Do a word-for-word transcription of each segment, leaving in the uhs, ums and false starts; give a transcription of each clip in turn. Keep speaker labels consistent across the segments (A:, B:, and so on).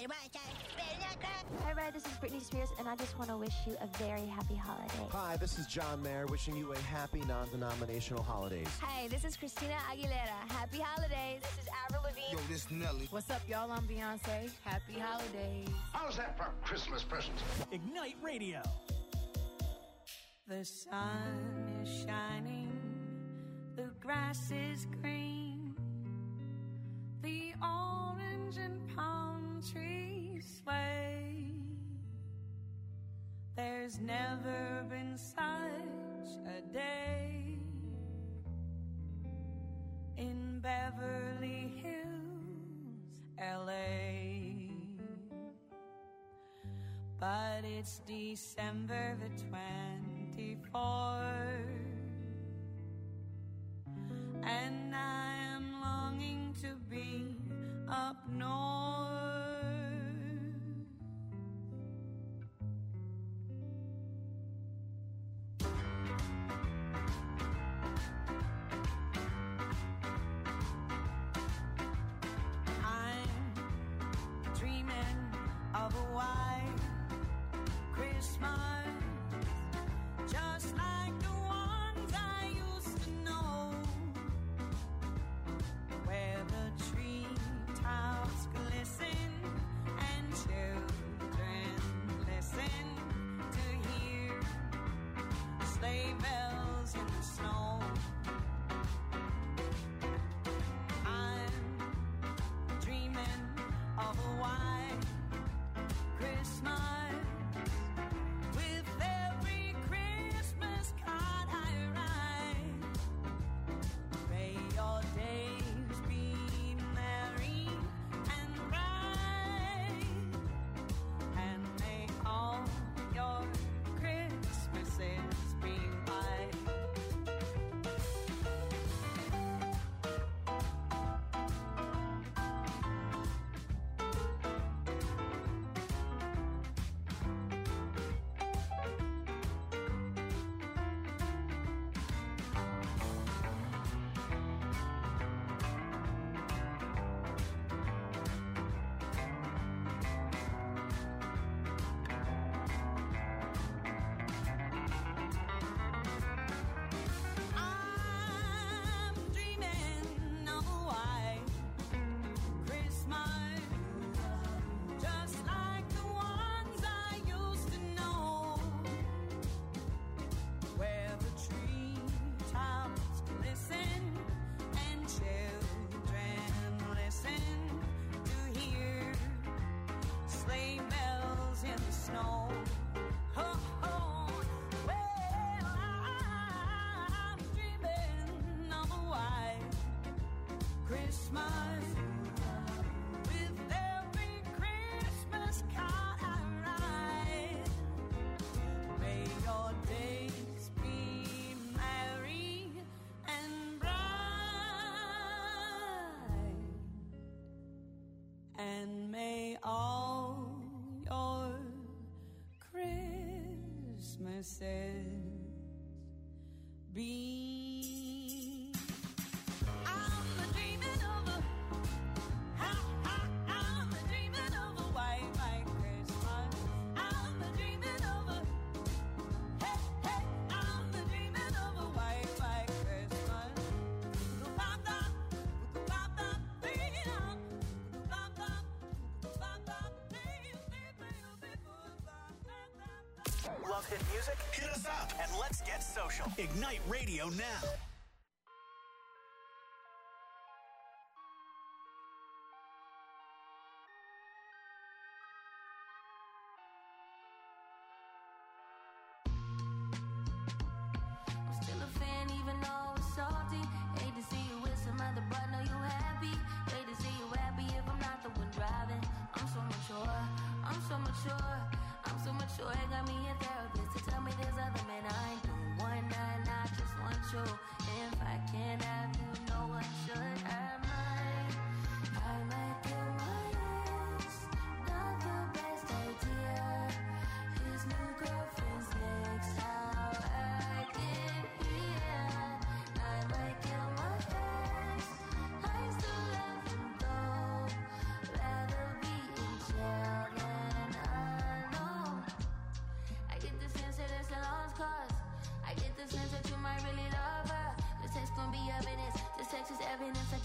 A: Hi, Red, this is Britney Spears, and I just want to wish you a very happy holiday.
B: Hi, this is John Mayer, wishing you a happy non-denominational holidays.
C: Hi, this is Christina Aguilera. Happy holidays.
D: This is Avril Lavigne.
E: Yo, this is Nelly.
F: What's up, y'all? I'm Beyonce. Happy holidays.
G: How's that for Christmas present?
H: Ignite Radio.
I: The sun is shining, the grass is green, the orange and palm trees sway. There's never been such a day in Beverly Hills, L A. But it's December the twenty-fourth, and I am longing to be up north. I'm dreaming of a white Christmas, just like the ones I used to know, where the treetops glisten and children listen to hear sleigh bells in the snow. I'm dreaming of a white Christmas. And may all your Christmases be. I'm dreaming of a, I'm dreaming of a white, white Christmas. I'm dreaming of a, hey, hey, I'm dreaming of a white, white Christmas.
H: Love hit music? Hit us up and let's get social. Ignite Radio now.
J: I'm still a fan even though it's salty. Hate to see you with some other, but know you happy. Hate to see you happy if I'm not the one driving. I'm so mature, I'm so mature, I'm so mature. It got me a therapist to tell me there's other men I ain't doing one night, I just want you.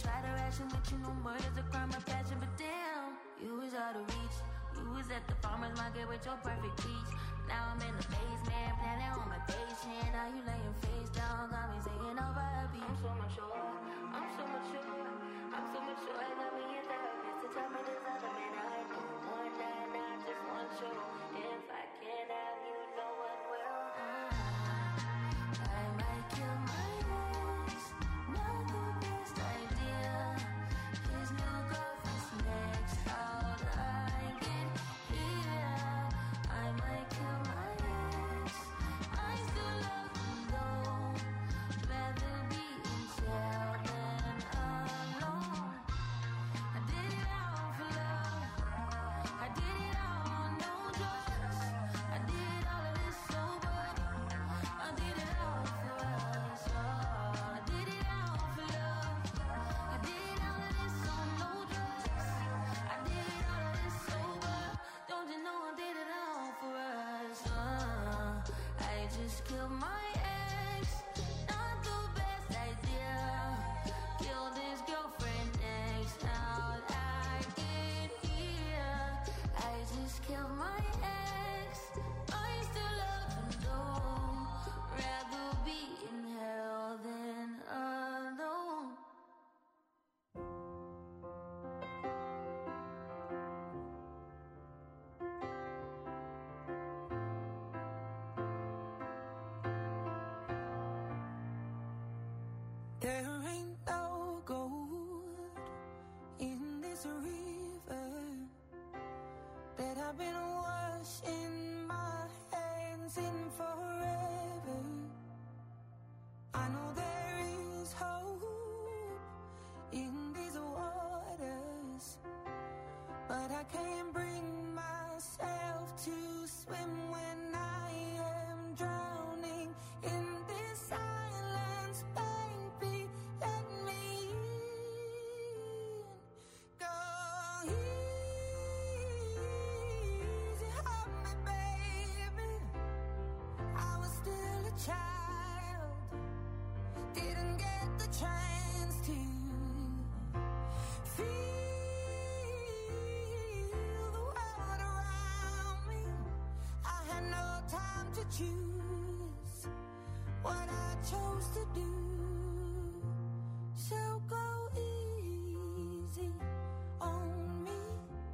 J: try to ration with you, no murder's a crime of passion, but damn, you was out of reach. You was at the farmer's market with your perfect peach. Now I'm in the basement, planning on my patient. Now you laying face down, got me singing over a beat. I'm so mature, I'm so mature, I'm so mature. I got me a therapist to tell me there's other men I know. One night, not just one show. If I can't have you, no one will. I might kill my ex, not the best idea. His new girlfriend's next, how'd I get here? I might kill my ex, I still love him though. Rather be in jail than alone. I did it all for love, I did it all, no drugs. I did all of this sober, I did it all for us. Oh, I did it all for love, I did all of this on no drugs. I did all of this sober, don't you know I did it all for us. Uh, I just killed my ex, not the best idea. Killed his girlfriend next, how'd I get here? I just killed my ex, I still love him though. Rather be in hell than alone.
I: There ain't no gold in this river that I've been washing my hands in forever. I know there is hope in these waters, but I can't bring myself to swim when I am drowning in this silence. Baby, let me in. Go easy on me, baby. I was still a child, didn't get the chance to feel the world around me. I had no time to choose what I chose to do. So go easy on me.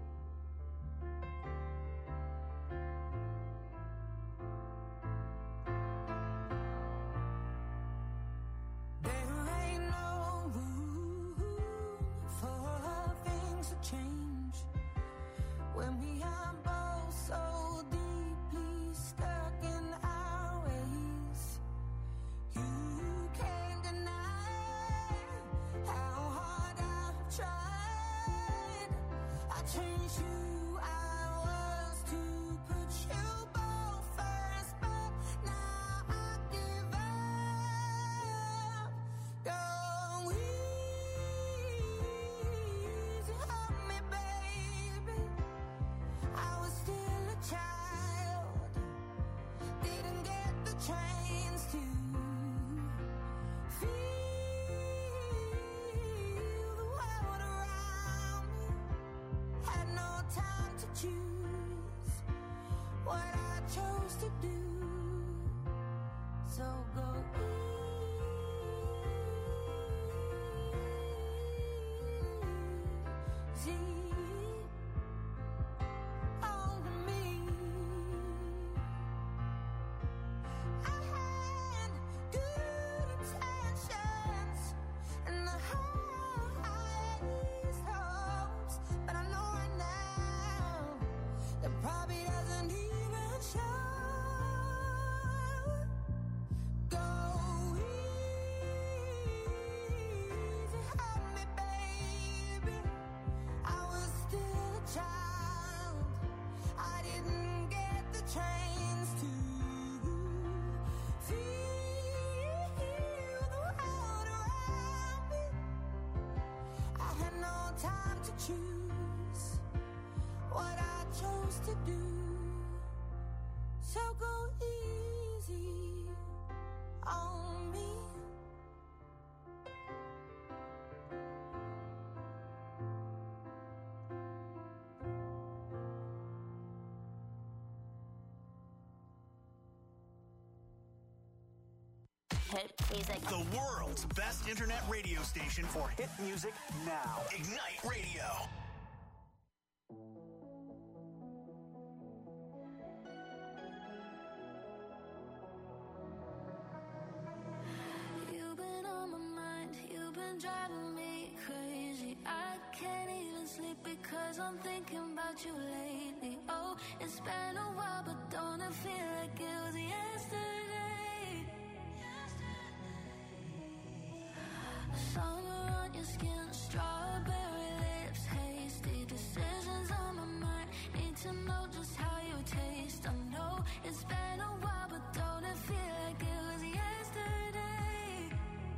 I: There ain't no room for things to change when we are both so deeply stuck in our ways. You can't deny how hard I've tried. I changed who I was to put you both first, but now I give up. Go easy on me, baby. I was still a child, didn't get the chance to feel the world around me. Had no time to choose what I chose to do. So go easy on me. I had good intentions and the highest hopes, but I know right now that probably doesn't even show. Go easy on me, baby. I was still a child, I didn't get the chance to feel the world around me. I had no time to choose what I chose to do. So go easy on me.
A: hit music.
H: The world's best internet radio station for hit music now. Ignite Radio.
J: You've been on my mind, you've been driving me crazy. I can't even sleep because I'm thinking about you lately. Oh, it's been a while, but don't it feel like it was yesterday? Summer on your skin, strawberry lips, hasty decisions on my mind. Need to know just how you taste. I know it's been a while, but don't it feel like it was yesterday?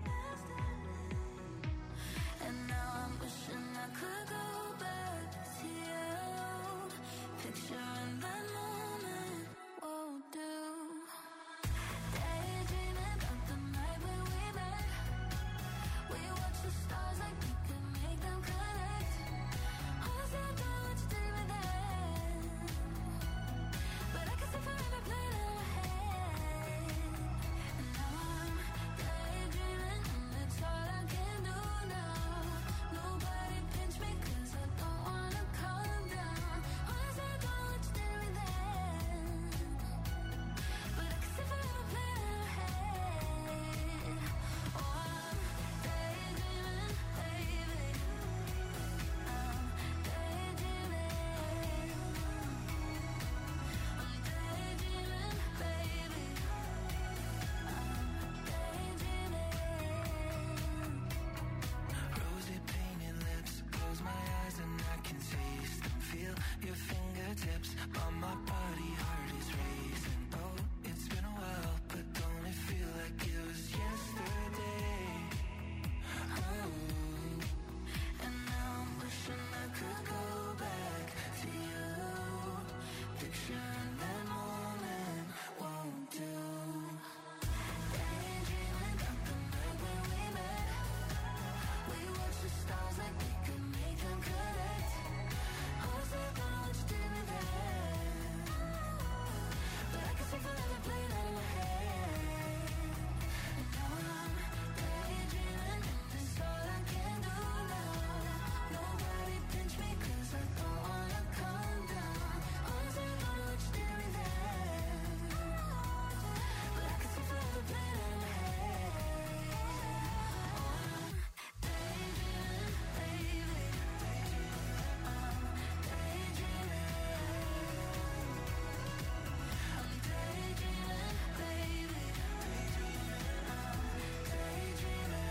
J: And now I'm wishing I could go back to you. Picturing that moment won't do. Daydreaming about the night when we met. We watched the stars like we could make them connect. Honestly, I don't know what you did with that, but I can see forever playing in my head. And now I'm daydreaming, and it's all I can do now. Nobody pinch me 'cause I don't wanna calm down. Honestly, I don't know what you did with that, but I can see forever playing in my head. Oh, I'm daydreaming, baby. I'm daydreaming. I'm daydreaming, baby. I'm daydreaming.
D: Rosy painted lips, close my eyes and I can taste them. Feel your fingertips on my body, heart is racing. Oh, it's been a while, but don't it feel like it was yesterday? Oh,
J: And now I'm wishing I could go back to you. Picturing that moment won't do. Daydreaming about the night when we met. We watched the stars like we could make them connect. Honestly, I don't know what you did with that, but I can see forever playing out in my head. And now I'm daydreaming, and it's all I can do now. Nobody pinch me 'cause I don't wanna calm down. Honestly, I don't know what you did with that, but I can see forever playing out in my head. Oh, I'm daydreaming, baby. I'm daydreaming. I'm daydreaming, baby. I'm daydreaming.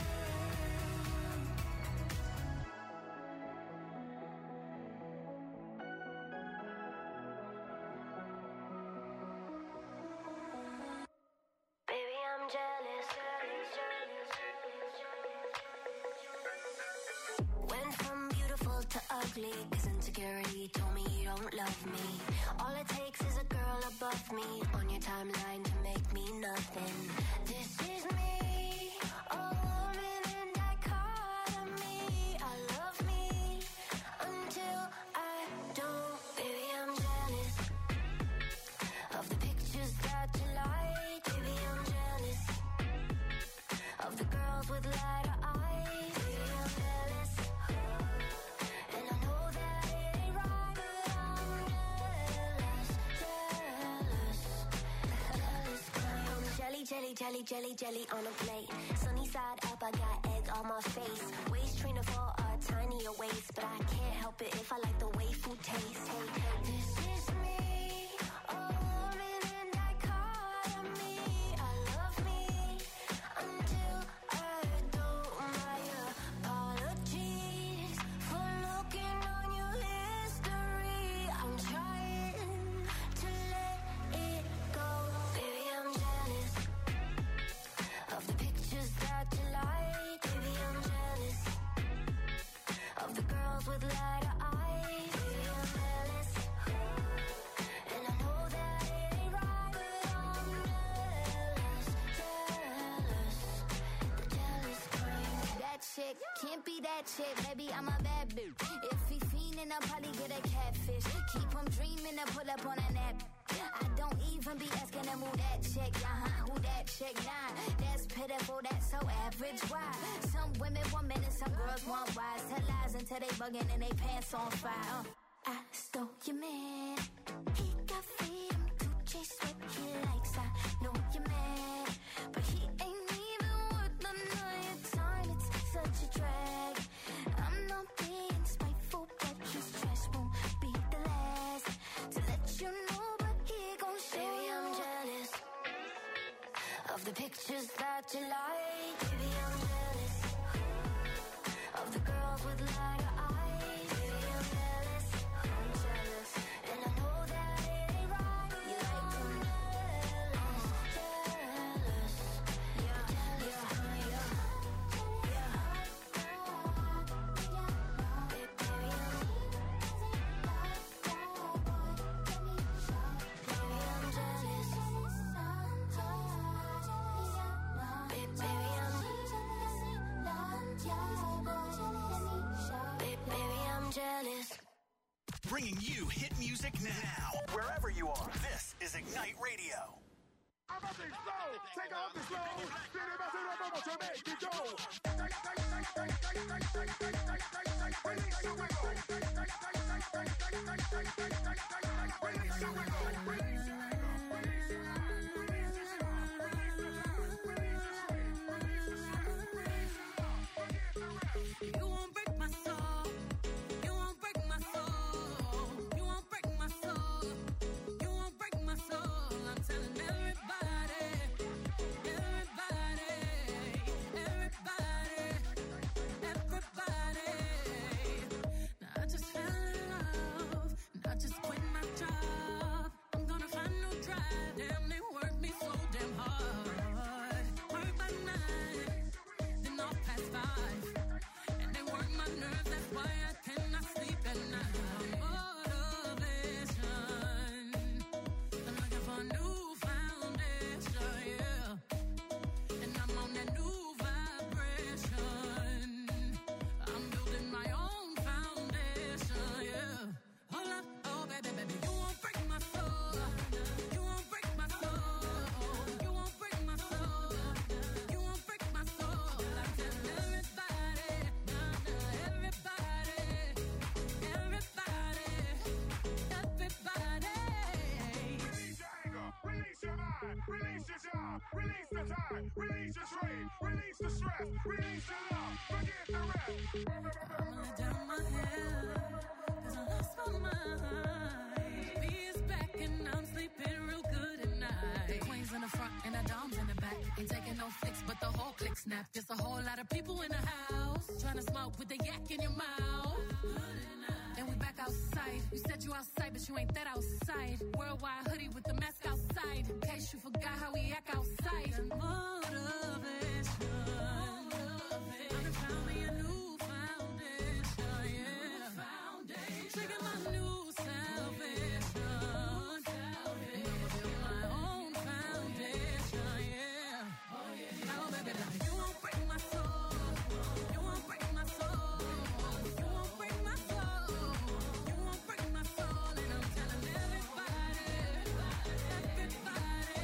J: Baby, I'm jealous. Went from beautiful to ugly, 'cause insecurity told me you don't love me. All it takes is a girl above me on your timeline to make me nothing. This is me, a woman in dichotomy. I love me until I don't. Baby, I'm jealous of the pictures that you like. Baby, I'm jealous of the girls with lighter eyes. Baby, I'm jealous, and I know that it ain't right, but I'm jealous, jealous, jealous. 'Cause I'm jelly, jelly, jelly, jelly, jelly on a plate. Sunny side up, I got egg on my face. Waist trainer for a tinier waist, but I can't help it if I like the way food tastes. Hey, hey, this is me, a woman in dichotomy. I love me until I don't. My apologies for looking on your history. I'm trying to let it go. Baby, I'm jealous of the pictures that you like. Baby, I'm jealous of the girls with lighter eyes. Baby, I'm jealous, and I know that it ain't right, but I'm jealous, jealous, the jealous kind. That chick can't be that chick, baby, I'm a bad bitch. If he fiendin', I'll probably get a catfish. Keep him dreamin' to pull up on a nap. I don't even be asking him who that chick, uh-huh, who that chick, nah. That's pitiful, that's so average, why? Some women want men and some girls want wise. Tell lies until they buggin' and they pants on fire. Uh, I stole your man. He got freedom to chase what he likes. I know you're mad, but he ain't even worth none of your time. It's such a drag. I'm not being spiteful, but his trash won't be the last to let you know. But he gon' show Baby, you. I'm jealous of the pictures that you like. Baby, I'm jealous of the girls with lighter eyes. Baby, I'm jealous. I'm jealous, and I know that it ain't right. You like them jealous, jealous, yeah, yeah, yeah, yeah. Baby, I'm Baby, I'm jealous. Baby, baby, I'm Baby, I'm jealous.
H: Bringing you hit music now, wherever you are. This is Ignite Radio.
E: I'm up and slow, take off the slow. Then if I say I'm about to make it go. Release your wiggle. Release your wiggle. Release your
I: You won't break my soul. You won't break my soul. You won't break my soul. You won't break my soul. I'm telling everybody, everybody, everybody, everybody. Now I just fell in love, and I just quit my job. I'm gonna find no drive. Damn, they work me so damn hard. Work by night, then off past five. And they work my nerves, that's why I cannot sleep at night. Motivation, I'm looking for a new foundation, yeah. And I'm on that new vibration. I'm building my own foundation, yeah. Hold up, oh baby, baby, you won't break my soul. You won't break my soul. You won't break my soul. You won't break my soul. I'm telling everybody, nah, nah, everybody, everybody, everybody.
E: Release your anger, release your mind, release your job, release the time, release your trade, release the stress, release the love, forget the rest.
I: I'ma let down my hair, 'cause I lost my mind. B is back and I'm sleeping real good at night. The queen's in the front and the dom's in the back. Ain't taking no flicks, but the whole click snap. There's a whole lot of people in the house trying to smoke with the yak in your mouth. And we back outside. You said you outside, but you ain't that outside. Worldwide hoodie with the mask outside. In case you forgot how we act outside. Motivation. I done found me a new foundation, yeah. Trigger my new salvation. And I'ma build my own foundation, yeah. Oh, baby, like, you won't break my soul. You won't break my soul. You won't break my soul. You won't break my soul. And I'm telling everybody, everybody,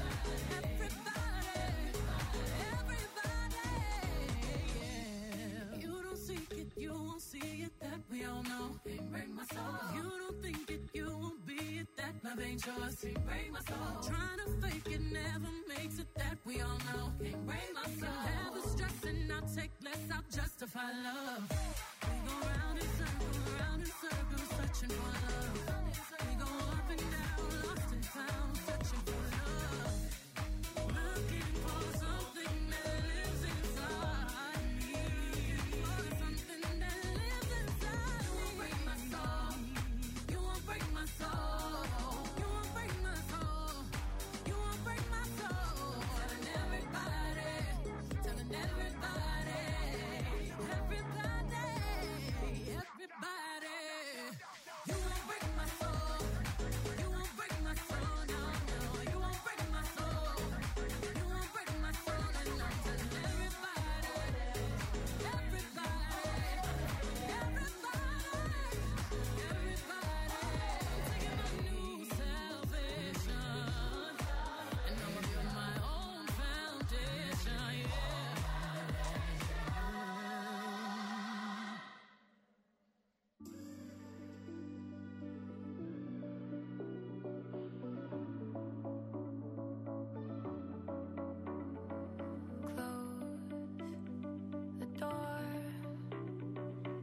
I: everybody, everybody, yeah. You don't seek it, you won't see it, that we all know. Can't break my soul. You don't think it, you won't be it, that love ain't yours. Can't break my soul. Trying to fake it never makes it, that we all know. Can't break my soul. Never stressing, I'll take less, I'll justify love. We go round in circles, round in circles, searching for love. We go up and down, lost and found, searching for love. Looking for something that lives inside me. For something that lives inside me. You won't break my soul. You won't break my soul. You won't break my soul. You won't break my soul. Telling everybody, telling everybody, everybody.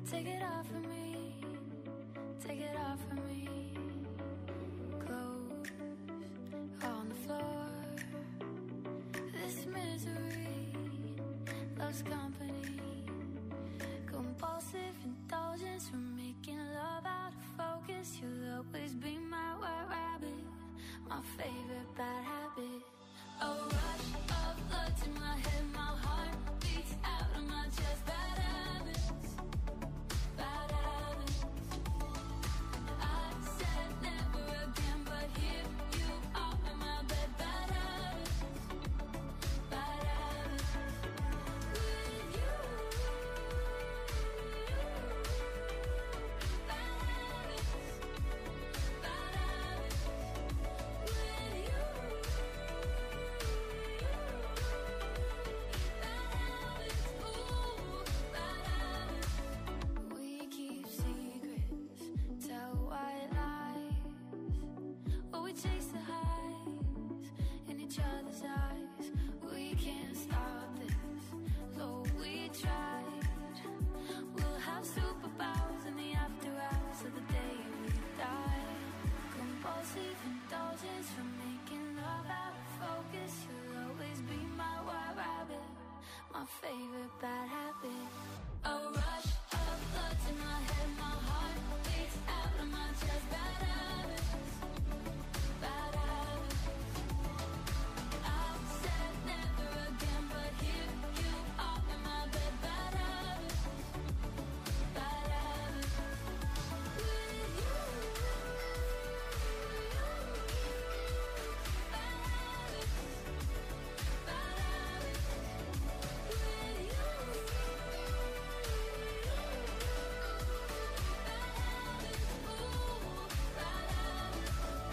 I: Take it off of me, take it off of me. Clothes on the floor. This misery loves company. Compulsive indulgence from making love out of focus. You'll always be my white rabbit, my favorite bad habit. A rush of blood to my head, my heart beats out of my chest. Bad habits, bad habits. I said never again, but here you are in my bed. Bad habits, bad habits. With you, bad habits, bad habits. With you. Chase the highs in each other's eyes. We can't stop this, though we tried. We'll have superpowers in the after hours of the day we die. Compulsive indulgence from making love out of focus. You'll always be my white rabbit, my favorite bad habit. A rush of blood to my head, my heart beats out of my chest. Bad habits. Bad habits. I said never again, but here you are in my bed. Bad habits, bad habits. With you, bad habits, bad habits. With you, bad habits. Ooh, bad habits.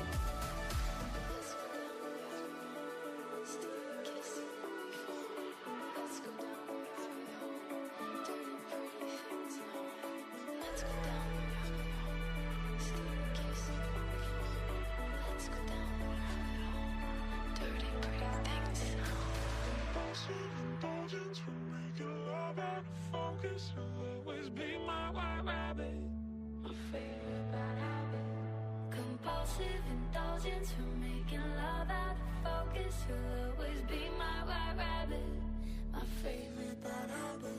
E: Indulgence for making love out of focus. You'll always be my white rabbit, my favorite bad habit.
I: Compulsive indulgence for making love out of focus. You'll always be my white rabbit, my favorite bad habit.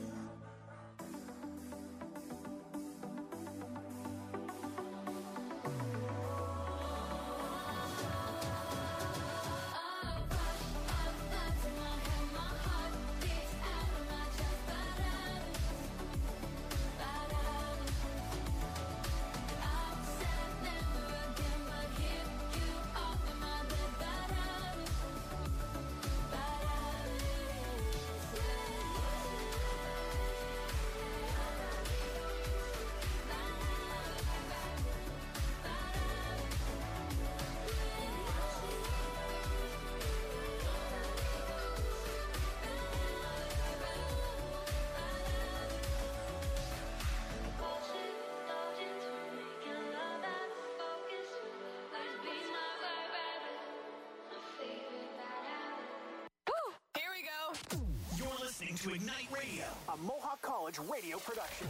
H: To Ignite Radio, a Mohawk College radio production.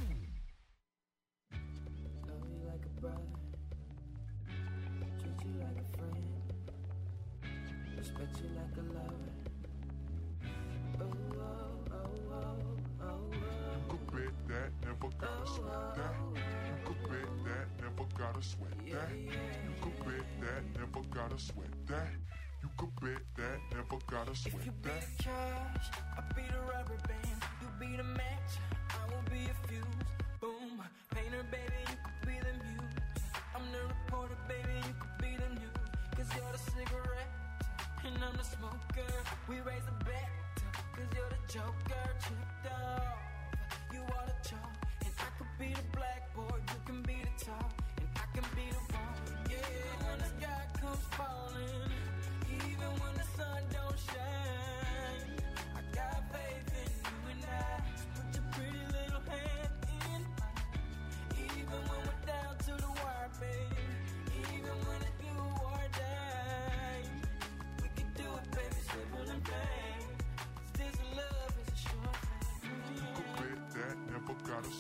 K: Love you like a brother, treat you like a friend, respect you like a lover. Oh, oh, oh, oh, oh.
E: You could bet that, never gotta sweat that. You could bet that, never gotta sweat that. You could bet that, never gotta sweat that. You could bet that, never gotta sweat that.
K: If you be the cash, I'll be the rubber band. You be the match, I will be a fuse. Boom, painter, baby, you could be the muse. I'm the reporter, baby, you could be the news. Cause you're the cigarette, and I'm the smoker. We raise the bet, cause you're the joker. Tripped off, you are the chalk. And I could be the blackboard, you can be the top. And I can be the wrong, yeah. When the sky comes falling, even when the sun don't shine, I got faith in you and I. So put your pretty little hand in mine. Even when we're down to the wire, baby. Even when it's do or die, we can do it, baby, simple and plain. Cause this love is a short thing.
E: You could bet that, never gotta sweat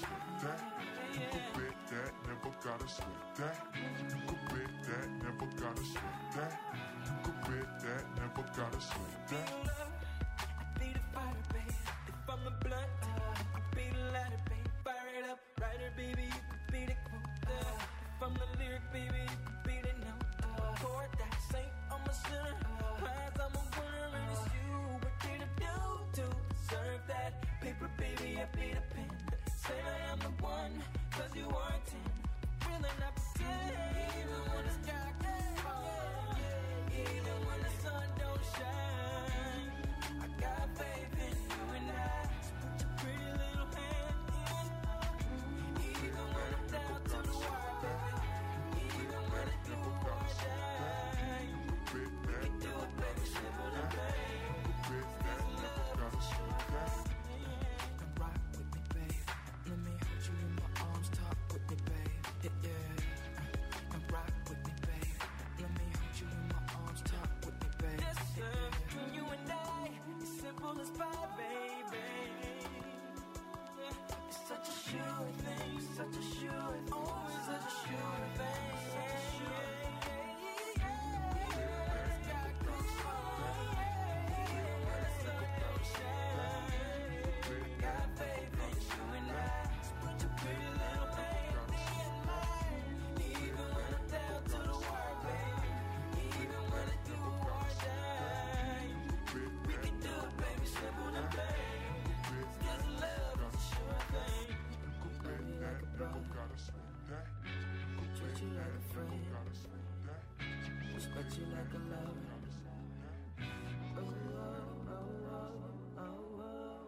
E: that. You could bet that, never gotta sweat that. You could bet that, never gotta sweat that. You could bet that, never gotta sweat that.
K: I be the fire, babe. If I'm the blunt, I be the lighter, babe. Fire it up, writer, baby, you could be the quote. If I'm the lyric, baby, you could be the note. Chord that saint, I'm a sinner. Prize, I'm a winner, and it's you. What did I do to deserve that? Paper, baby, I be the pen. Say I am the one, cause you are ten. Really not pretend, even when the sky gets falling, even when the sun don't shine. I got faith in you and I. So put your pretty little hand in. Even when I'm down to the wire, baby. Even when I do or die. We can do it, baby, simple and plain. There's love, it's sure thing. Now rock with me, babe. Let me hold you in my arms, talk with me, babe. Yeah, yeah. Now rock with me, babe. Let me hold you in my arms, talk with me, babe. This love between you and I is simple as pie, baby. It's such a sure thing, such a sure thing, always such a sure thing. Respect you like a lover. Oh, oh, oh, oh,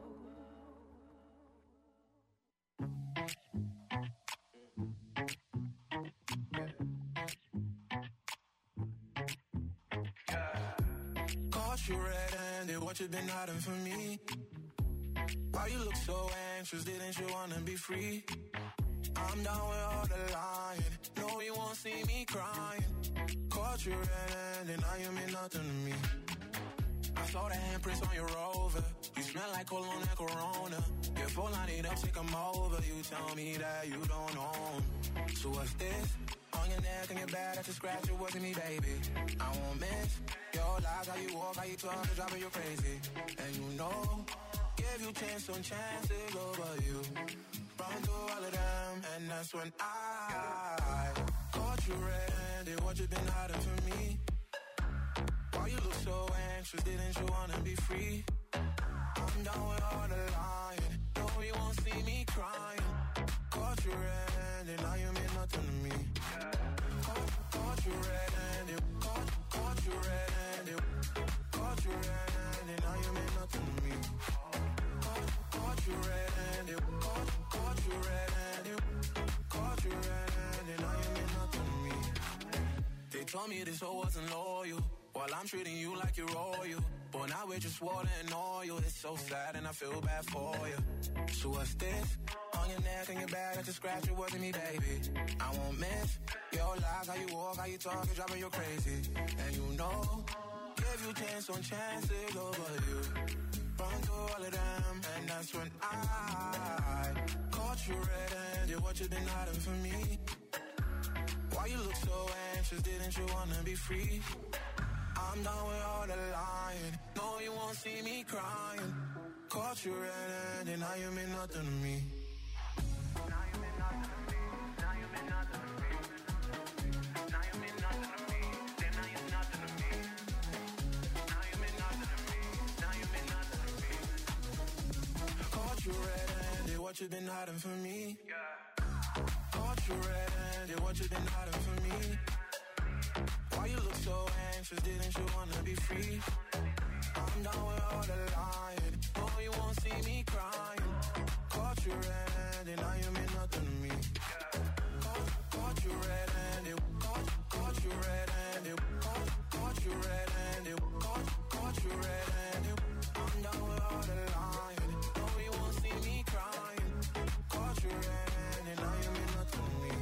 L: oh. Caught you red-handed, what you been hiding from me? Why you look so anxious, didn't you wanna be free? I'm down with all the lying, no you won't see me crying. Caught you red-handed, now you mean nothing to me. I saw the handprints on your Rover, you smell like cologne and Corona. Your phone line it up, take 'em over, you tell me that you don't own. So what's this? On your neck and your back, that's a scratch, it wasn't me, baby. I won't miss your lies, how you walk, how you talk, it's driving you crazy. And you know, give you chance on chances over you. Run through all of them, and that's when I caught you red-handed, what you been hiding from me? Why you look so anxious, didn't you wanna be free? I'm down with all the lying, no you won't see me crying. Caught you red-handed, now you mean nothing to me. Caught, caught you red-handed, caught, caught you red-handed, caught you red-handed, now you mean nothing to me. Caught, caught you red-handed, caught, caught you red-handed, caught you red-handed, now you mean nothing to me. They told me this hoe wasn't loyal, while I'm treating you like you're royal. But now we're just water and oil. It's so sad and I feel bad for you. So what's this? On your neck and your back, that's a scratch, it wasn't me, baby. I won't miss your lies, how you walk, how you talk, it's driving you crazy. And you know, give you chance on chances over you. Run through all of them, and that's when I caught you red-handed, what you been hiding from me? Why you look so anxious, didn't you wanna be free? I'm done with all the lying, no you won't see me crying. Caught you red-handed, now you mean nothing to me. Now you mean nothing to me, now you mean nothing to me. Now you mean nothing to me, then now you're nothing to me. Now you mean nothing to me, now you mean nothing to me. Caught you red-handed, what you been hiding from me? Caught you red-handed, what you been hiding from me? Why you look so anxious, didn't you wanna be free? I'm down with all the lying, no you won't see me crying. Caught you red-handed, now you mean nothing to me. Caught, caught you red-handed, caught, caught you red-handed, caught, caught you red-handed, caught, caught you red-handed. I'm down with all the lying, no you won't see me crying. Caught you red-handed, now you mean nothing to me.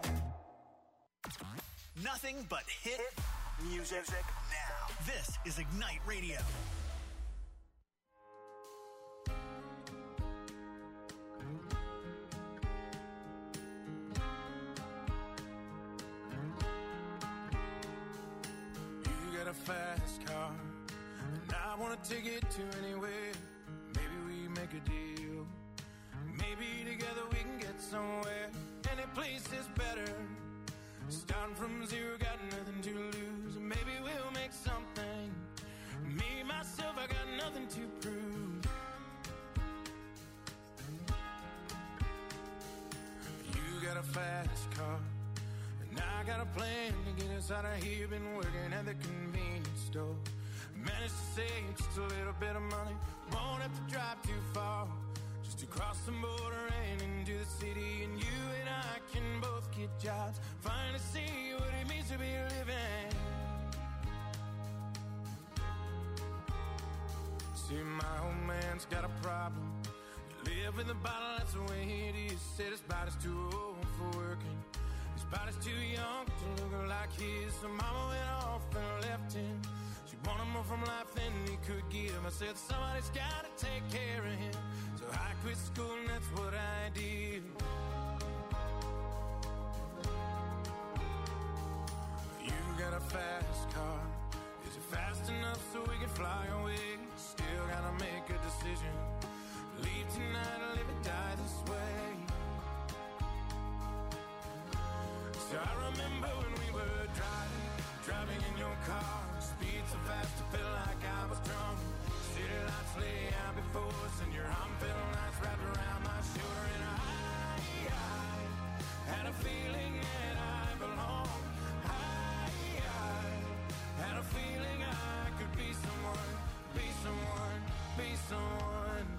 H: Nothing but hit music now. This is Ignite Radio.
L: want a ticket to anywhere. Maybe we make a deal. Maybe together we can get somewhere. Any place is better. Starting from zero, got nothing to lose. Maybe we'll make something. Me, myself, I got nothing to prove. You got a fast car, and I got a plan to get us out of here. Been working at the convenience store. Managed to save just a little bit of money. Won't have to drive too far, just to cross the border and into the city. And you and I can both get jobs, finally see what it means to be living. See, my old man's got a problem. You live with a bottle, that's the way it is. Said his body's too old for working. His body's too young to look like his. So mama went off and left him. She wanted more from life than he could give. I said somebody's gotta take care of him. So I quit school and that's what I did. You got a fast car. Is it fast enough so we can fly away? Still gotta make a decision. Leave tonight or live or die this way. So I remember when we were driving, driving in your car. Speed so fast I felt like I was drunk. City lights lay out before us, and your arm felt nice wrapped around my shoulder. And I, I had a feeling that I belonged. I, I had a feeling I could be someone, be someone, be someone.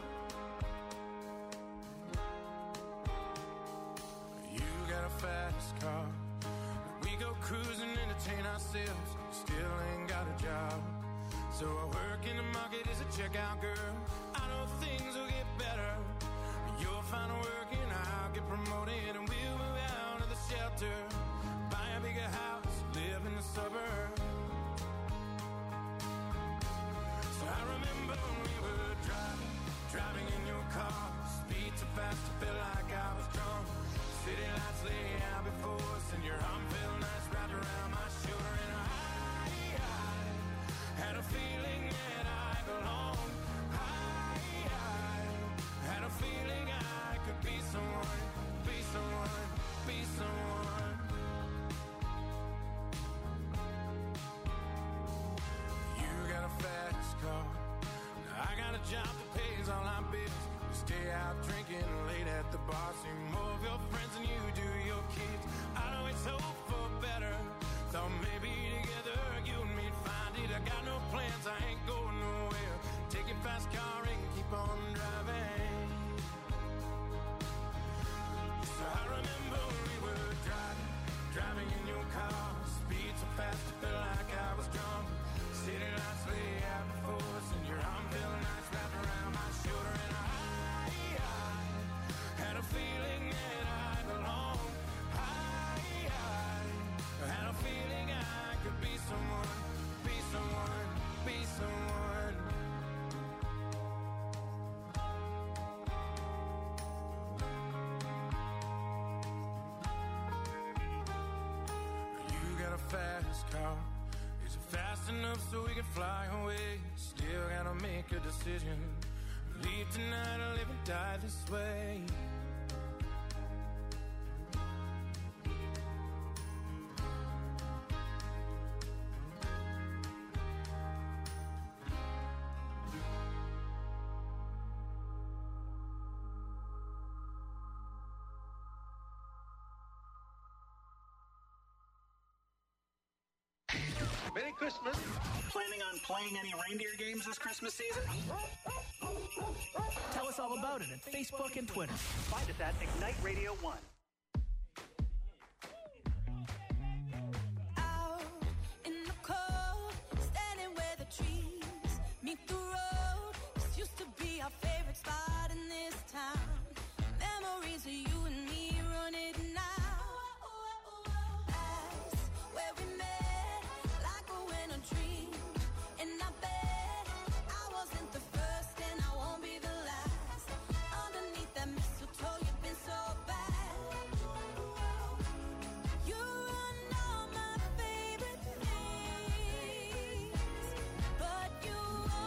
L: You got a fast car. We go cruising, entertain ourselves. Still ain't got a job. So I work in the market as a checkout girl. I know things will get better. You'll find work and I'll get promoted, and we'll move out of the shelter, buy a bigger house, live in the suburbs. So I remember when we were driving, driving in your car. Speed so fast I felt like I was drunk. City lights lay out before us, and your arm felt nice wrapped around my shoulder. And I, I had a feeling that I belonged. I, I had a feeling I could be someone, be someone, be someone. You got a fast car. Now I got a job that pays all our bills. We stay out drinking late at the bar. See more of your friends than you do your kids. I know it's hope for better. Thought maybe together you and me'd find it. I got no plans, I ain't going nowhere. Take your fast car and keep on driving. So I remember when we were driving, driving in your car. Speed so fast I felt like I was drunk. City lights lay out before us, and your arm felt nice wrapped around my shoulder. And I, I had a feeling that I belonged. I, I had a feeling I could be someone, be someone, be someone. You got a fast car. Is it fast enough so we can fly away? Still gotta make a decision. Leave tonight or live and die this way.
M: Merry Christmas.
H: Planning on playing any reindeer games this Christmas season?
N: Tell us all about it at Facebook and Twitter.
H: Find us at Ignite Radio one.
I: Out in the cold, standing where the trees meet the road. This used to be our favorite spot in this town. Memories of you and me running now. That's where we met, like a winter dream. And I bet I wasn't the first and I won't be the last. Underneath that mistletoe, you've been so bad. You run all my favorite things, but you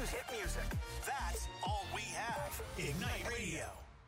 H: music. Hit music. That's all we have. Ignite Radio.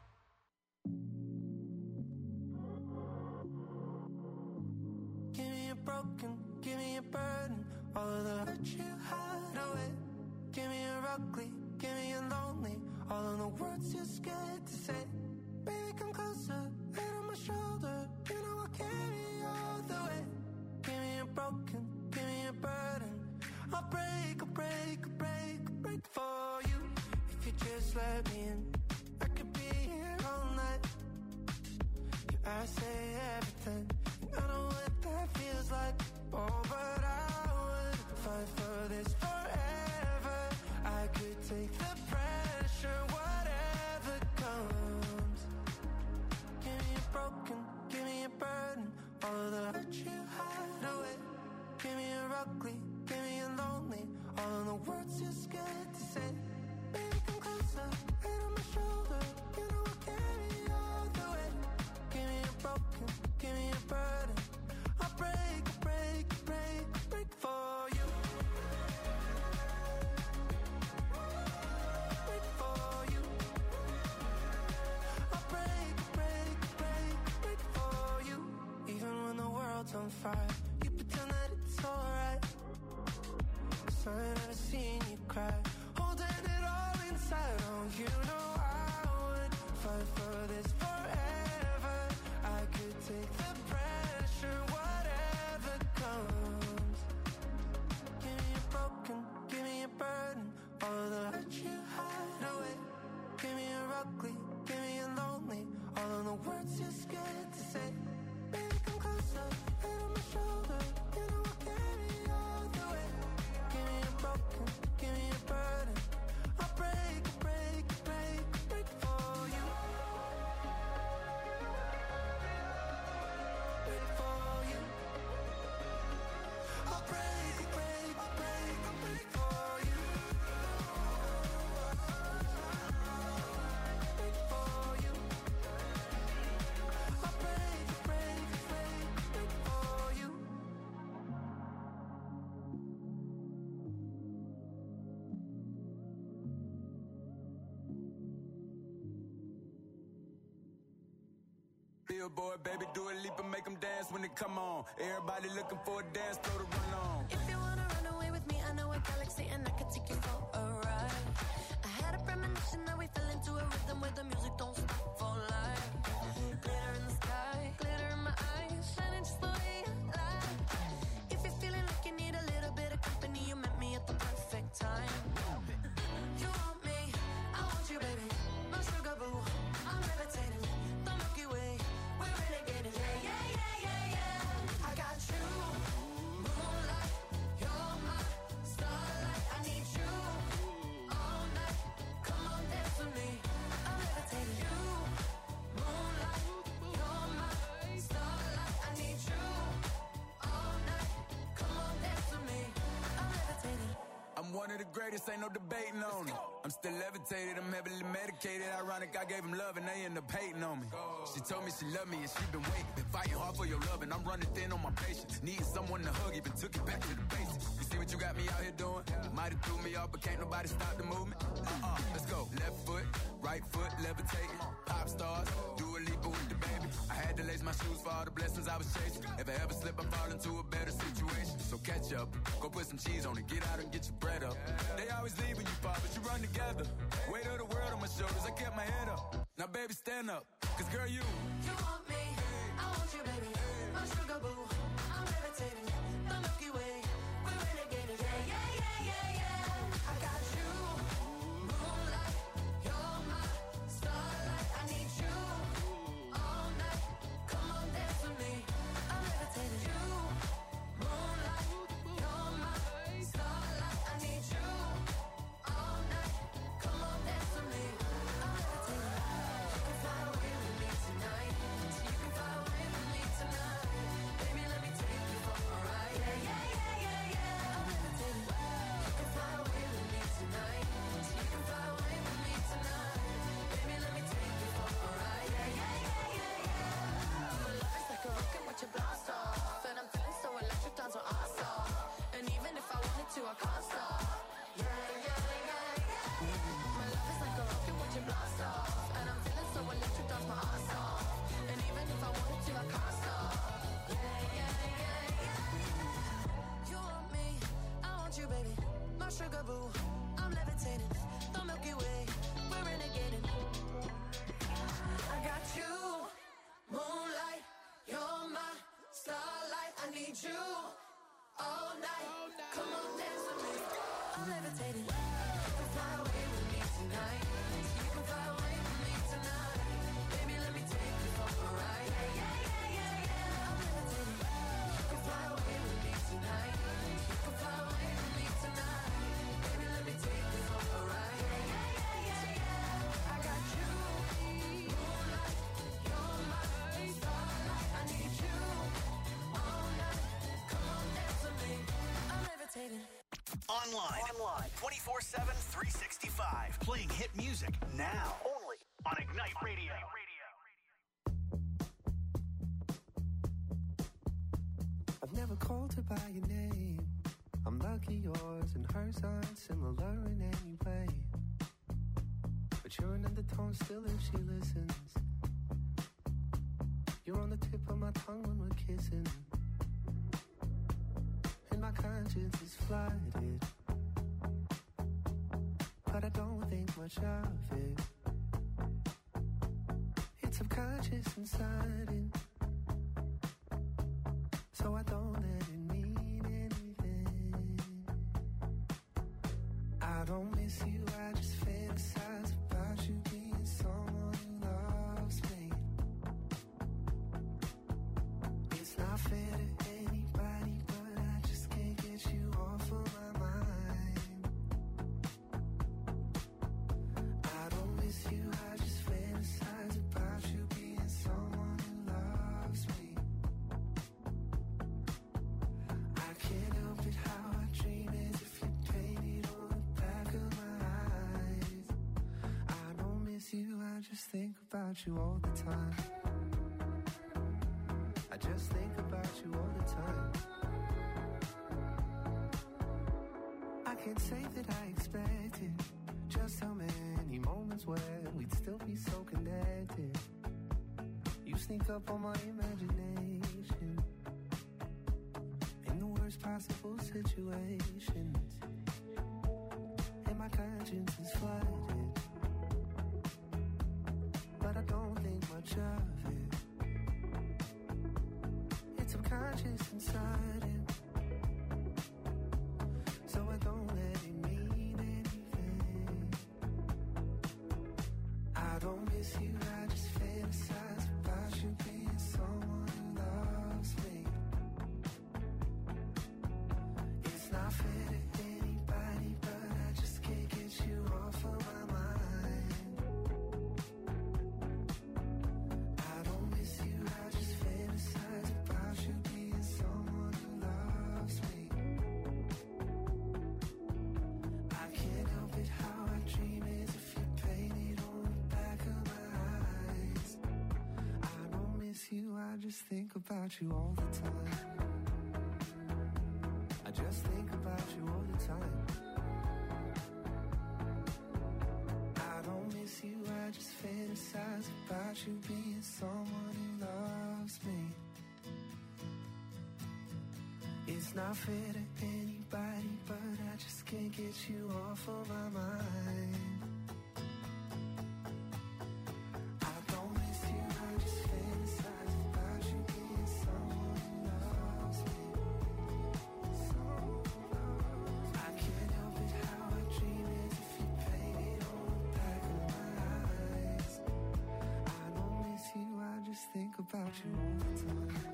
K: Give me a broken, give me a burden, all of the hurt you hide away. Give me a ugly, give me a lonely, all of the words you're scared to say. Baby, come closer, head on my shoulder, you know I'll carry you all the way. Give me a broken, give me a burden, I'll break, I'll break, I'll break, I'll break for you. If you just let me in, I could be here all night. Yeah, I say everything, and I know what that feels like. Oh, but I would fight for this forever. I could take the pressure, whatever comes. Give me a broken, give me a burden, all of the hurt you hide away. Give me a ugly, give me a lonely, all of the words you're scared to say. Baby, come closer, head on my shoulder, you know I'll carry you all the way. Give me a broken, give me a burden, I'll break, break, break, break for you. Break for you. I'll break, break, break, break for you. Even when the world's on fire, you pretend that it's alright. So I've never seen you cry, holding it all inside. Oh, you know I would fight for this forever. I could take the pressure, whatever comes. Give me a broken, give me a burden, all of the hurt you hide away. Give me a ugly, give me a lonely, all of the words you're scared to say. Baby, come closer, head on my shoulder, you know I'll carry you all the way. Give me a broken, give me a burden, I'll break, break, break, break for you. Break for you. I'll break, break, break, break for you. Break for you. I'll break, break, break, break for you.
M: Billboard, baby, do a leap and make them dance when they come on. Everybody looking for a dance, throw the run on.
J: If you wanna run away with me, I know a galaxy and I can take you for a ride. I had a premonition that we fell into a rhythm where the music don't stop for life. Glitter in the sky, glitter in my eyes, shining just the way you like. If you're feeling like you need a little bit of company, you met me at the perfect time. You want me, I want you, baby. My sugar boo, I'm levitating. The Milky Way, we're renegading. Yeah, yeah, yeah, yeah, yeah. I got you, moonlight. You're my starlight. I need you all night. Come on, dance with me. I'm levitating. You, moonlight. You're my starlight. I need you all night. Come on, dance with me. I'm levitating.
M: I'm one of the greatest, ain't no debating on it. I'm still levitated, I'm heavily medicated. Ironic, I gave them love and they end up hating on me. She told me she loved me and she been waiting. Been fighting hard for your love and I'm running thin on my patience. Needing someone to hug, even took it back to the basics. You see what you got me out here doing? Might have threw me off, but can't nobody stop the movement. Uh-uh, let's go. Left foot, right foot, levitating. Pop stars, do a leap with the baby. I had to lace my shoes for all the blessings I was chasing. If I ever slip, I fall into a better situation. So catch up, go put some cheese on it, get out and get your bread up. They always leave when you fall, but you run together. Weight of the world on my shoulders, I kept my head up. Now baby, stand up, cause girl, you
J: You want me, I want you, baby. My sugar boo, I'm levitating. The Milky Way, we're renegading. Yeah, yeah, yeah, yeah, yeah. I got you, moonlight. You're my starlight. I need you all night. Come on, dance with me. I'm levitating. You, moonlight. You're my starlight. I need you all night. Come on, dance with me. I'm levitating. You can fly away with me tonight. So you can fly away with me tonight. Baby, let me take you for a ride. Yeah, yeah, yeah,
K: I'm levitating, the Milky Way, we're renegading. I got you, moonlight, you're my starlight. I need you all night. Come on, dance with me. I'm levitating. You can fly away with me tonight. You can fly away with me tonight. Baby, let me take you for a ride. Yeah, yeah, yeah, yeah, yeah. I'm levitating. You can fly away with me tonight. You can fly away with me tonight. Baby, let me take you for a ride. Yeah, yeah, yeah, yeah, yeah. I got you, moonlight, you're my starlight. I need you all night. Come on, dance with me. I'm levitating.
H: Online. Online. twenty-four seven, three sixty-five. Playing hit music now. Only on Ignite Radio.
O: I've never called her by your name. I'm lucky yours and hers aren't similar in any way. But you're an undertone still if she listens. You're on the tip of my tongue when we're kissing. And my conscience is flooded, but I don't think much of it. It's subconscious and sudden, so I don't let it mean anything. I don't miss you, I just fantasize about you being someone who loves me. It's not fair to anybody, but I just can't get you off of my mind. I don't miss you, I just fantasize about you being someone who loves me. I can't help it how I dream as if you painted on the back of my eyes. I don't miss you, I just think about you all the time. I just think about you all the time. I can't say that I expected just how many moments where we'd still be so connected. You sneak up on my imagination in the worst possible situations, and my conscience is flooded, but I don't think much of it. It's subconscious and sudden, so I don't let it mean anything. I don't miss you, I just fantasize about you being someone who loves me. It's not fair to anybody, but I just can't get you off of my mind. I don't miss you, I just fantasize about you being someone who loves me. I can't help it how I dream as if you painted on the back of my eyes. I don't miss you, I just think about you all the time. I just think about you all the time. I don't miss you, I just fantasize about you being someone who loves me. It's not fair to anybody, but I just can't get you off of my mind. I don't miss you, I just fantasize about you being someone who loves me. I can't help it how I dream as if you painted on the back of my eyes. I don't miss you, I just think about you all the time.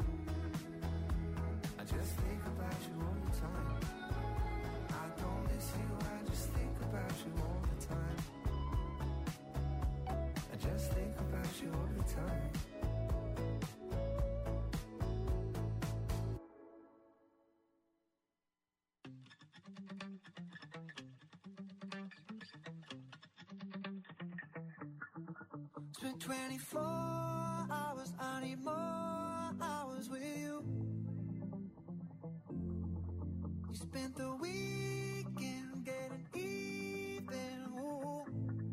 O: I just think about you all the time. I don't miss you, I just think about you all the time. I just think about you all the time.
K: Spent twenty-four hours, I need more hours with you. You spent the weekend getting even, ooh.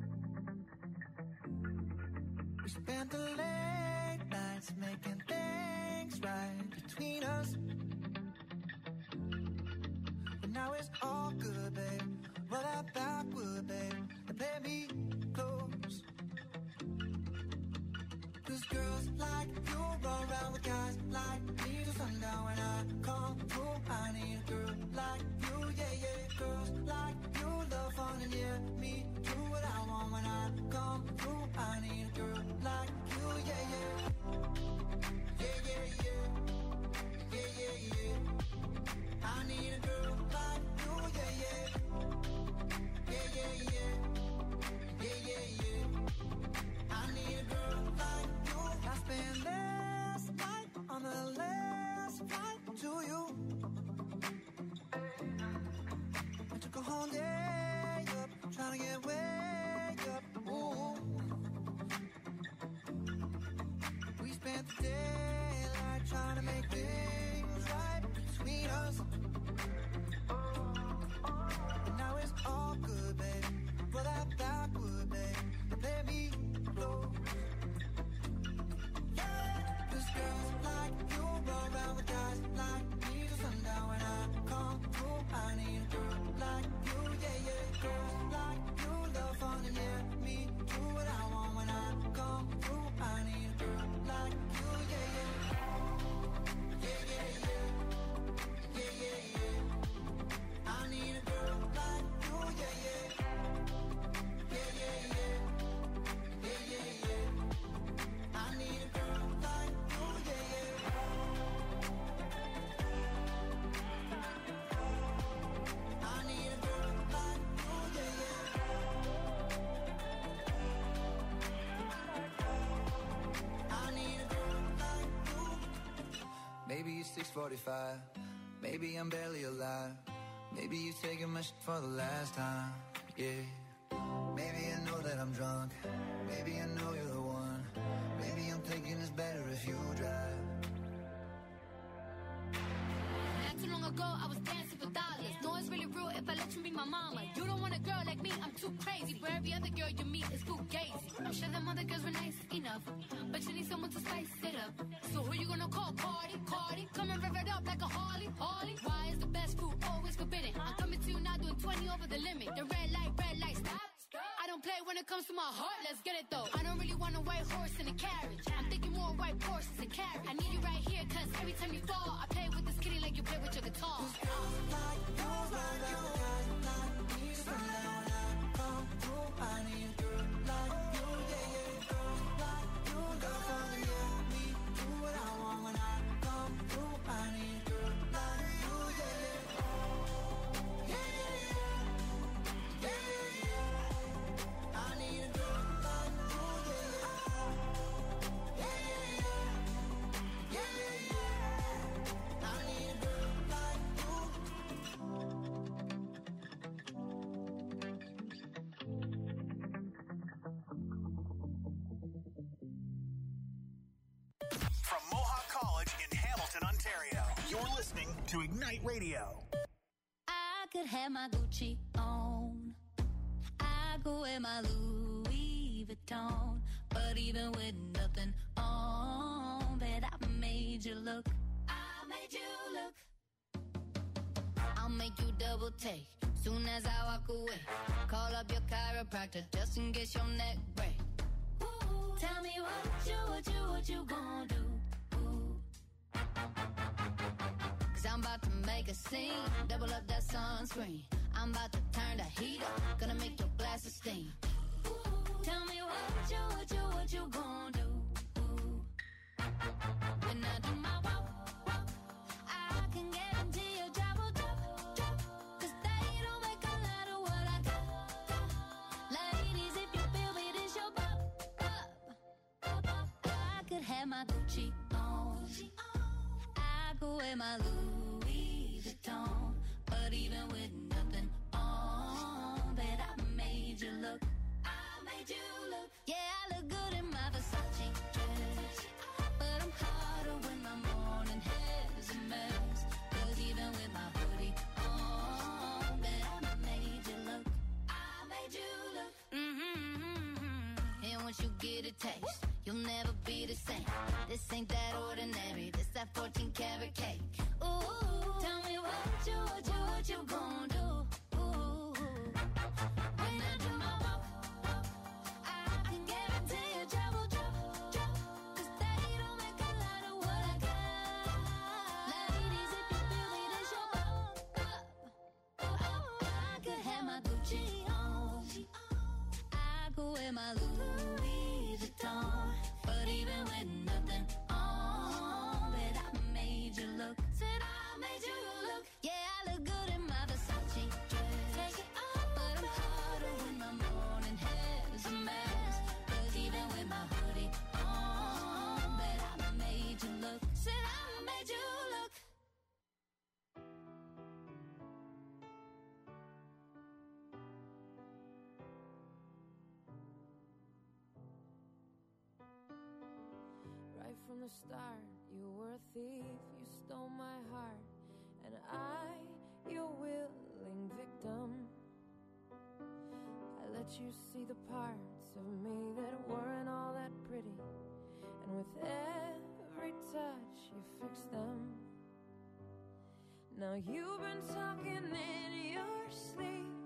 K: We spent the late nights making things right between us. But now it's all good, babe. But I
O: that backward, babe, and play me close. Cause girls like you run around with guys like me till sundown. When I come through, I need a girl like you, yeah, yeah. Girls like you love fun and yeah, me do what I want. When I come through, I need a girl like you, yeah, yeah. Yeah, yeah, yeah. Yeah, yeah, yeah. I need a girl like you, yeah, yeah. Yeah, yeah, yeah. Yeah, yeah, yeah. I need a girl like you. I spent last night on the last flight to you. I took a whole day up, trying to get way up. Ooh. We spent the daylight trying to make things right between us. And now it's all good, baby. Roll that backward, baby. Let me close. Cause girls like you run around with guys like me till sundown. When I come through, I need a girl like you, yeah, yeah. Girls like you love fun and yeah, me do what I want. When I come through, I need a girl like you, yeah, yeah. Yeah, yeah, yeah. Yeah, yeah, yeah. I need a girl like you, yeah, yeah. Yeah, yeah, yeah. Yeah, yeah, yeah. I need a girl like you, yeah, yeah. I need a girl like you, yeah, yeah. I need a girl like you.
P: Maybe it's six forty-five. Maybe I'm barely alive. Maybe you're taking my shit for the last time. Yeah. Maybe I know that I'm drunk. Maybe I know you're the one. Maybe I'm thinking it's better if you drive.
C: Not too long ago, I was dancing for dollars. No, it's really real if I let you be my mama. You don't want a girl like me, I'm too crazy. Where every other girl you meet is fugazi. I'm sure them other girls were nice enough, but you need someone to spice it up. So who you gonna call? Cardi, Cardi. Come and rev it up like a Harley, Harley. Why is the best food always forbidden? I'm coming to you now doing twenty over the limit. The red light, red light, stop. I don't play when it comes to my heart, let's get it though. I don't really want a white horse in a carriage. I'm thinking more white horses and carriage. I need you right here, cause every time you fall, I play with this kitty like you play with your guitar.
O: I need a girl like you, yeah, yeah. Girls like you, love fun, yeah. Me do what I want when I come through. I need a girl like you, yeah, yeah. Yeah, yeah, yeah. Yeah, yeah, yeah. I need a girl like you, yeah, yeah. Yeah, yeah, yeah. Yeah, yeah, yeah. I need a girl like you.
H: From Mohawk College in Hamilton, Ontario, you're listening to Ignite Radio.
J: I could have my Gucci on. I go wear my Louis Vuitton. But even with nothing on, bet I made you look. I made you look. I'll make you double take soon as I walk away. Call up your chiropractor just in case your neck break. Ooh, tell me what you, what you, what you gonna do. Cause I'm about to make a scene. Double up that sunscreen. I'm about to turn the heat up. Gonna make your glasses steam. Ooh, tell me what you, what you, what you gonna do. Ooh. When I do my walk, walk, I can guarantee your job will drop, drop. Cause they don't make a lot of what I got, got. Ladies, if you feel me, this your pop, pop, pop, pop. I could have my Gucci on. I could wear my Louis Vuitton. But even with nothing on, bet I made you look. I made you look. Yeah, I look good in my Versace dress. But I'm hotter when my morning hair's a mess. Cause even with my hoodie on, bet I made you look. I made you look. Mm-hmm. And once you get a taste, you'll never be the same. This ain't that ordinary. This that fourteen karat cake. Ooh. had my Gucci on. I could wear my Louis Vuitton. But even with nothing on, bet I made you look. Said I made you look. Yeah, I look good in my Versace dress. Take it off, but I'm hotter when my morning hair's a mess. But even with my hoodie on, bet I made you look. Said I made you look.
Q: Right from the start, you were a thief, you stole my heart, and I, your willing victim. I let you see the parts of me that weren't all that pretty, and with every touch you fixed them. Now you've been talking in your sleep